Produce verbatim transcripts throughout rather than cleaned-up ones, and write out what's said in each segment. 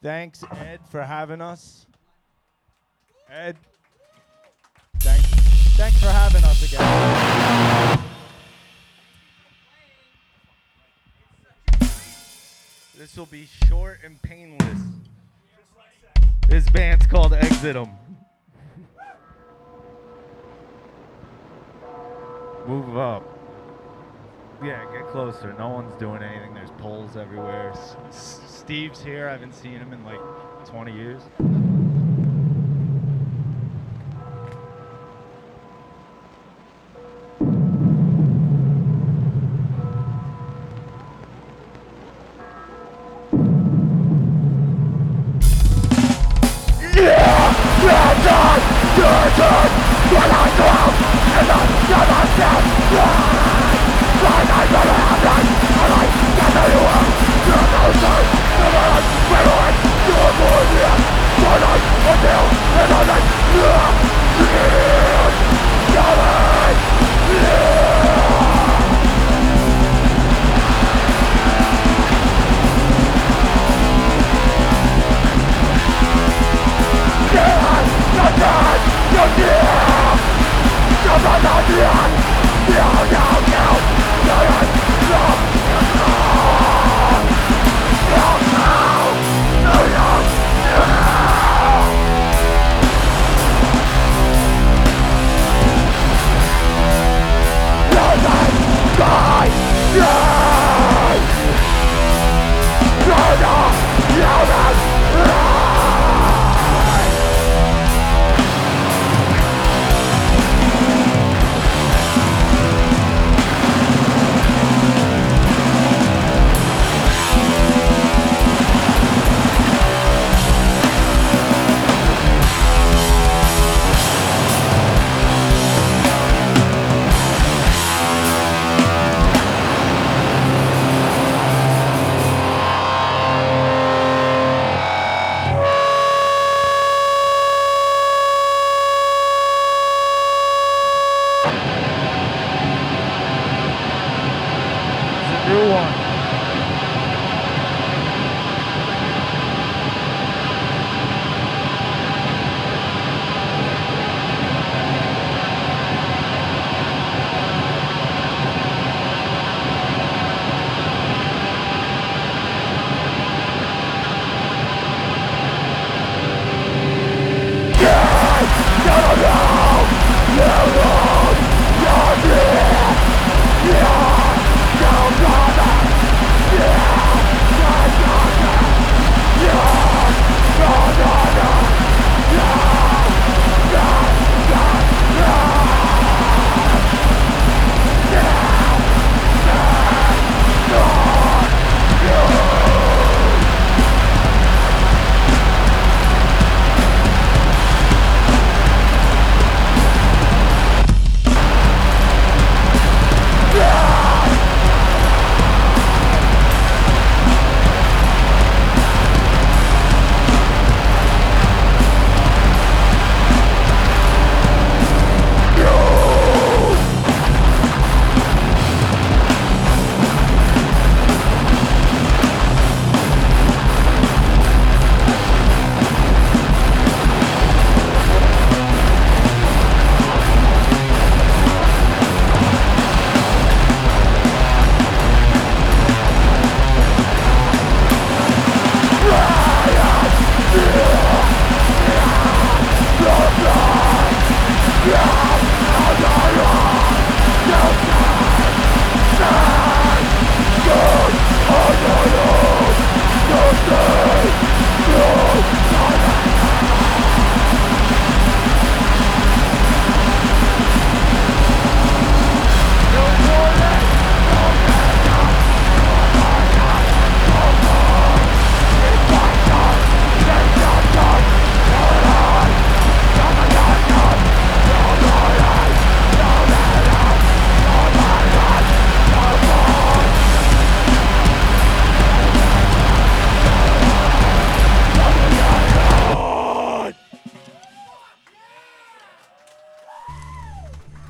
Thanks, Ed, for having us. Ed, thanks, thanks for having us again. This will be short and painless. This band's called Exit 'em. Move up. Yeah, get closer. No one's doing anything. There's poles everywhere. S- S- Steve's here. I haven't seen him in like twenty years.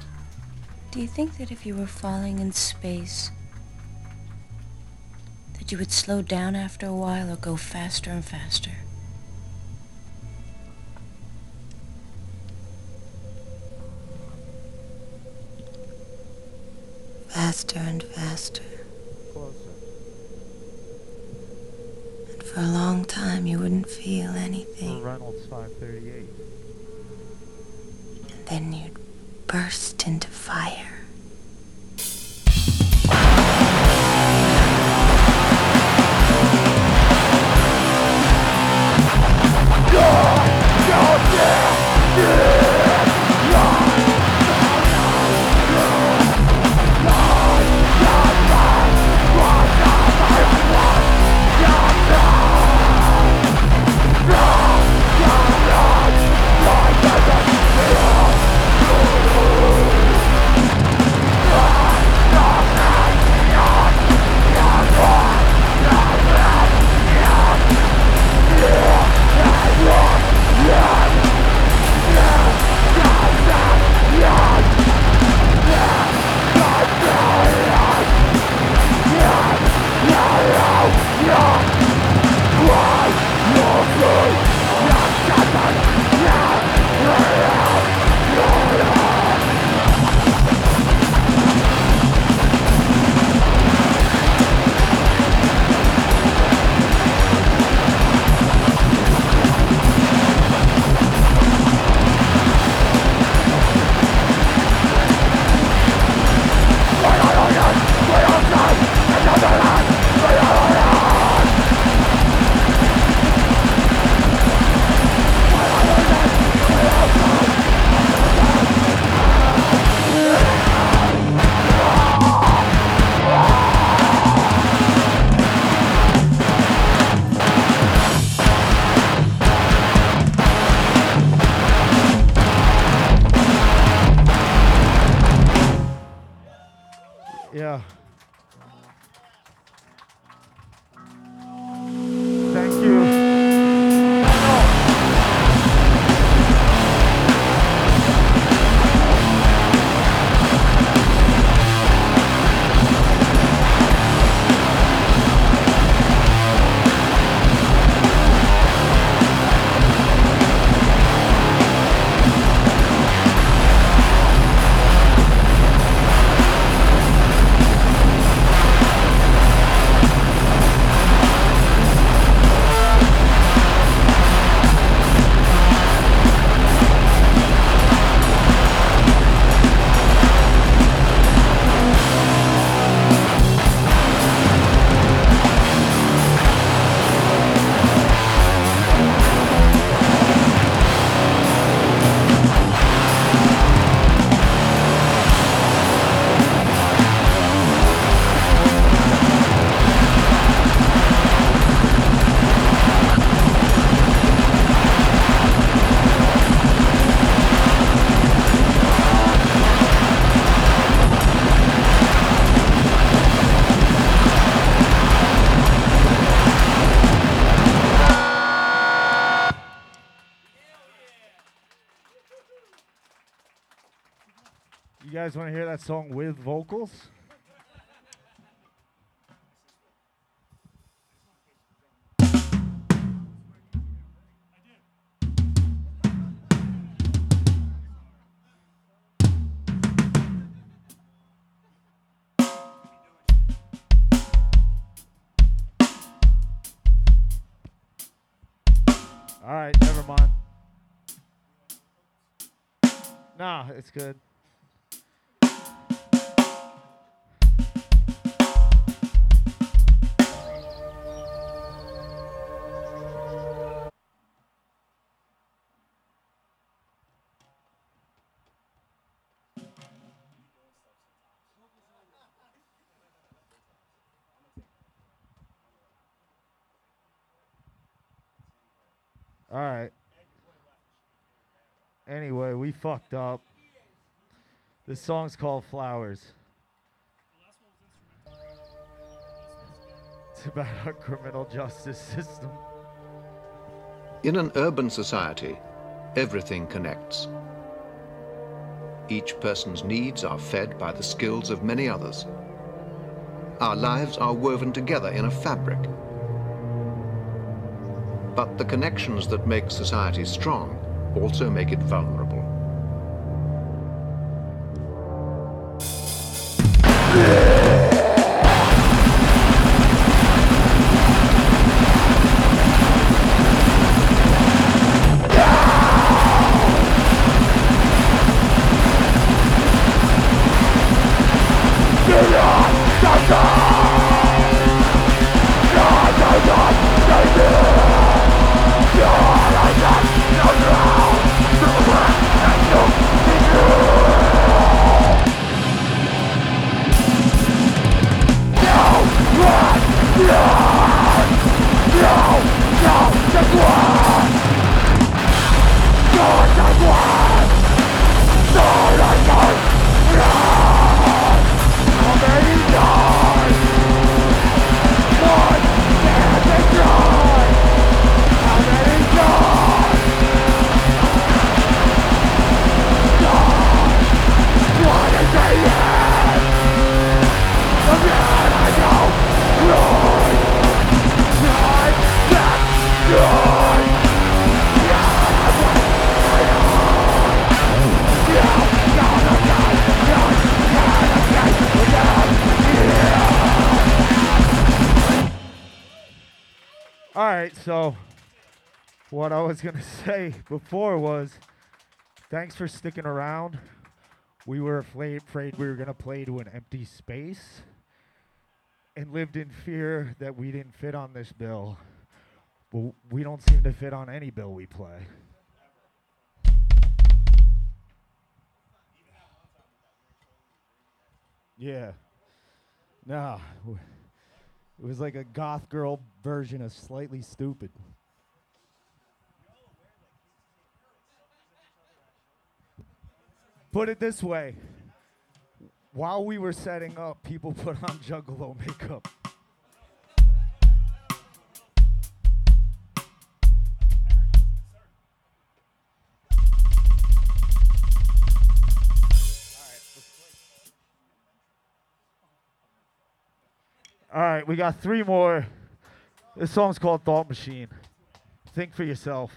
Do you think that if you were falling in space, that you would slow down after a while or go faster and faster. Faster and faster. Closer. And for a long time you wouldn't feel anything. For Reynolds five thirty-eight. And then you'd burst into fire. Yeah. Thank you. You guys want to hear that song with vocals? All right, never mind. Nah, it's good. All right. Anyway, we fucked up. This song's called Flowers. It's about our criminal justice system. In an urban society, everything connects. Each person's needs are fed by the skills of many others. Our lives are woven together in a fabric. But the connections that make society strong also make it vulnerable. All right, so what I was going to say before was thanks for sticking around. We were afraid, afraid we were going to play to an empty space and lived in fear that we didn't fit on this bill. But we don't seem to fit on any bill we play. Yeah. No. It was like a goth girl version of Slightly Stupid. Put it this way. While we were setting up, people put on Juggalo makeup. All right, we got three more. This song's called Thought Machine. Think for yourself.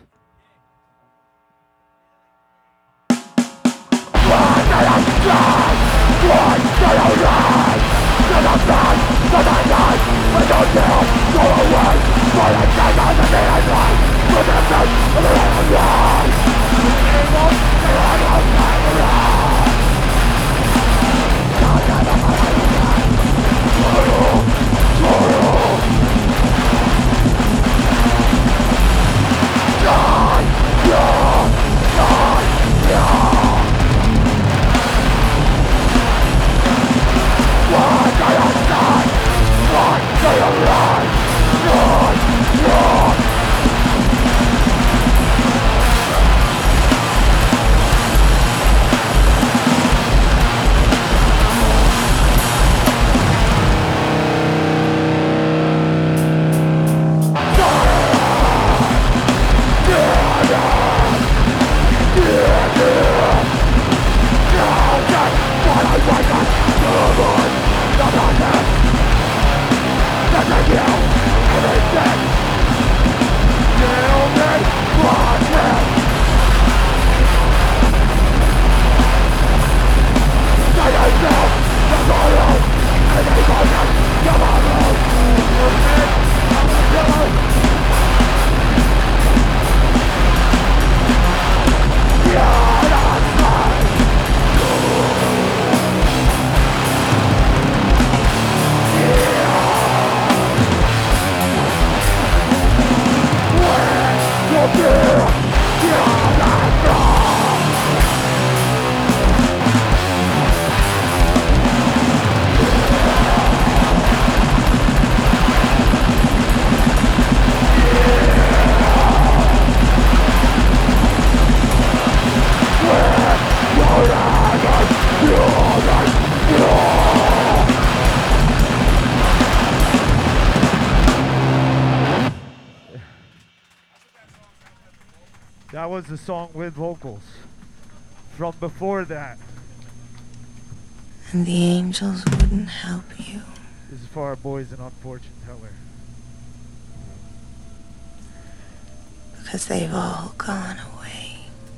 That was the song with vocals from before that. And the angels wouldn't help you. This is for our boys in Unfortune Teller. Because they've all gone away.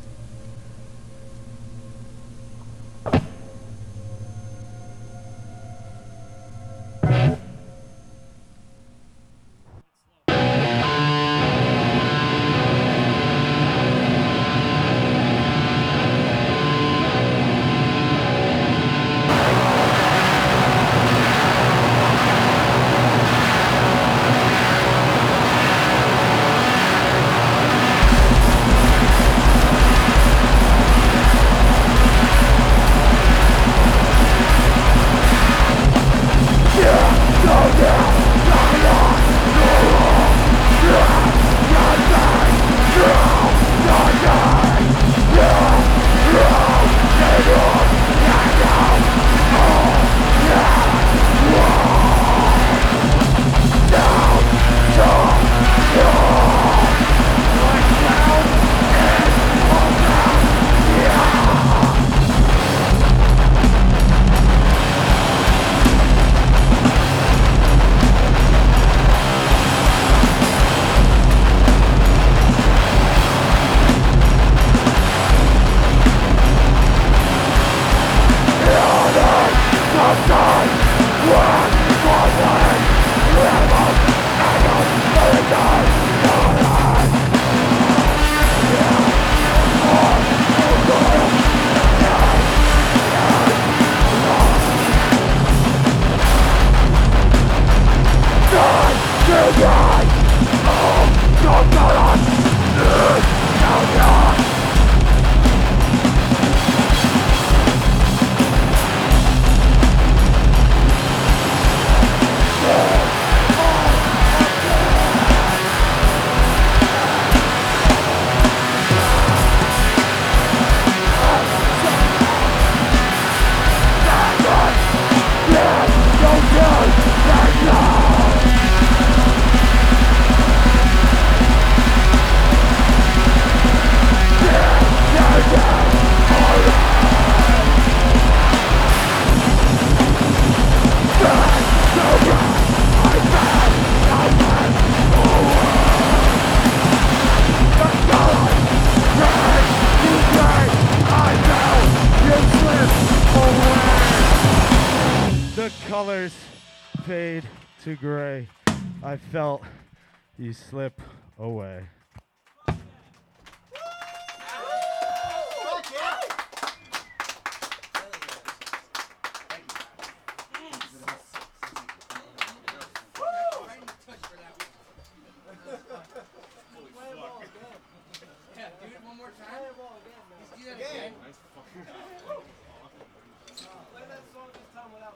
Colors fade to gray. I felt you slip away. Yeah, do it one more time. Let's do that again.